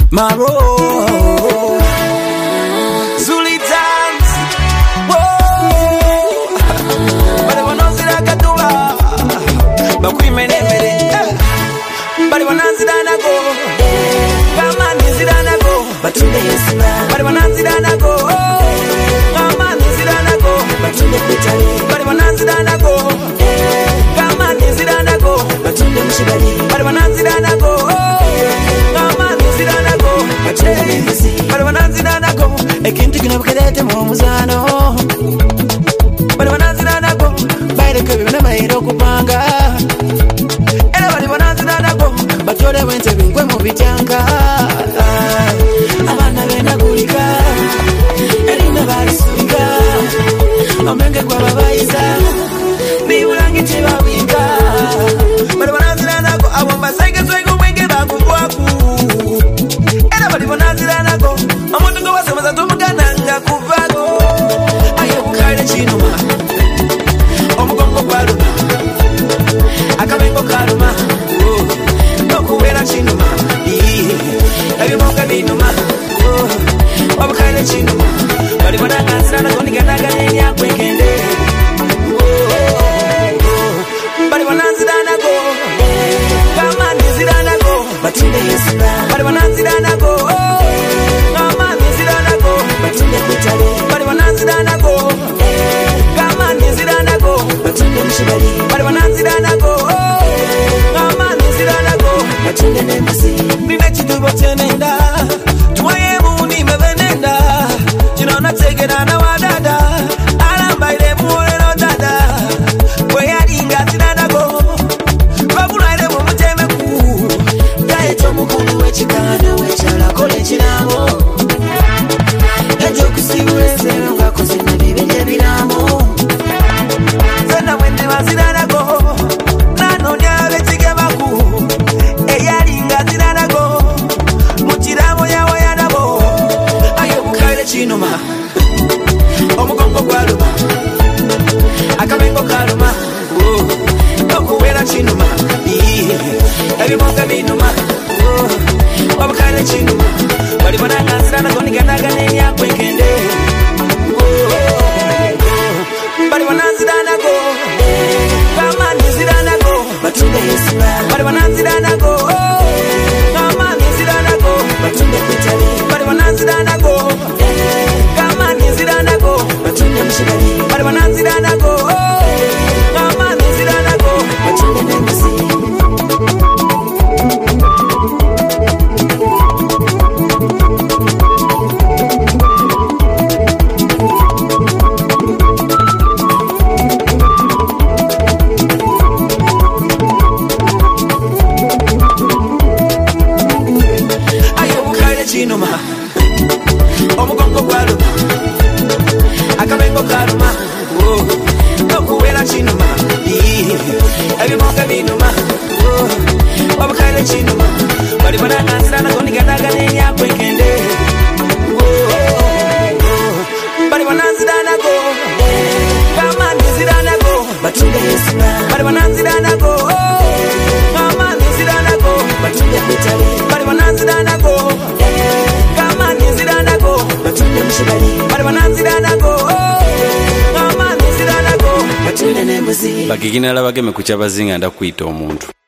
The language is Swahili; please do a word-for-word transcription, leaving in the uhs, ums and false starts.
Maro Zuli dance whoa Bali wanazira katula Bakwi mene mene Bali wanazira nago Kama nizira nago Batunde yesima Bali wanazira nago Kama nizira nago Batunde kutali Bali wanazira nago Kama nizira nago Batunde mshibali Bali wanazira nago Kama nizira nago Bali wanazira nago Ekintu kinabukerete mu muzano Bali wanazira nago Baile kebe na mahiro kupanga Era bali wanazira nago Batole wente bingwe mu bitanga Abana bena gulika Erinda bali suika Omenge kwa babaiza Bibulangi tibawika Bali wanazira nago Awamba saike swego mwenge bakubwaku Era bali wanazira nago Amuntu ngo wasemaza tumugananga kuvago Aye bukale chinuma Omugongo kwaluma Akabengo kaluma Nokuwera chinuma Ebibonga binuma Obukale chinuma Bali wanazira nago Niganaga nenya kwekende Bali wanazira nago Kama nizira nago Batunde yesima Bali wanazira nago Kama nizira nago Batunde kutali Bali wanazira nago Kama nizira nago Batunde mshibali Bali wanazira nago Kama nizira nago Batunde nemasi Nine chitubo chenenda Tuwaye muni mevenenda Chinona tegena na wadada Alamba ile muole no dada Kwe alinga zira nago Babula ile mumuteme ku Gae chomukulu wechikana wechala kole chinamo Ejo kusiwe sero ngako zina bibije binamo Zena wende wazira nago Nano nyawe chige maku Eyalinga zira nago Muchiramo yawe yanabo Ayo bukale chinuma Omugongo kwaluma Akabengo kaluma Nokuwera chinuma Ebibonga binuma Obukale chinuma Bali wanazira nago Niganaga nenya kwekende Bali wanazira nago Kama nizira nago Batunde yesima Bali wanazira nago Kama nizira nago Batunde kutali Bali wanazira nago Kama nizira nago Batunde mshibali Bali wanazira nago Kama nizira nago Batunde nemasi Chinuma Omugongo kwaluma Akabengo kaluma Nokuwera chinuma Ebibonga binuma Obukale chinuma Bali wanazira nago Niganaga nenya kwekende Bali wanazira nago Kama nizira nago Batunde yesima Bali wanazira nago Kama nizira nago Batunde kutali Bali wanazira nago Kama nizira nago Batunde mshibali Bali wanazira nago Kama nizira nago Batunde nembuzi Bagigina labage mekucha bazinga nda kuita omuntu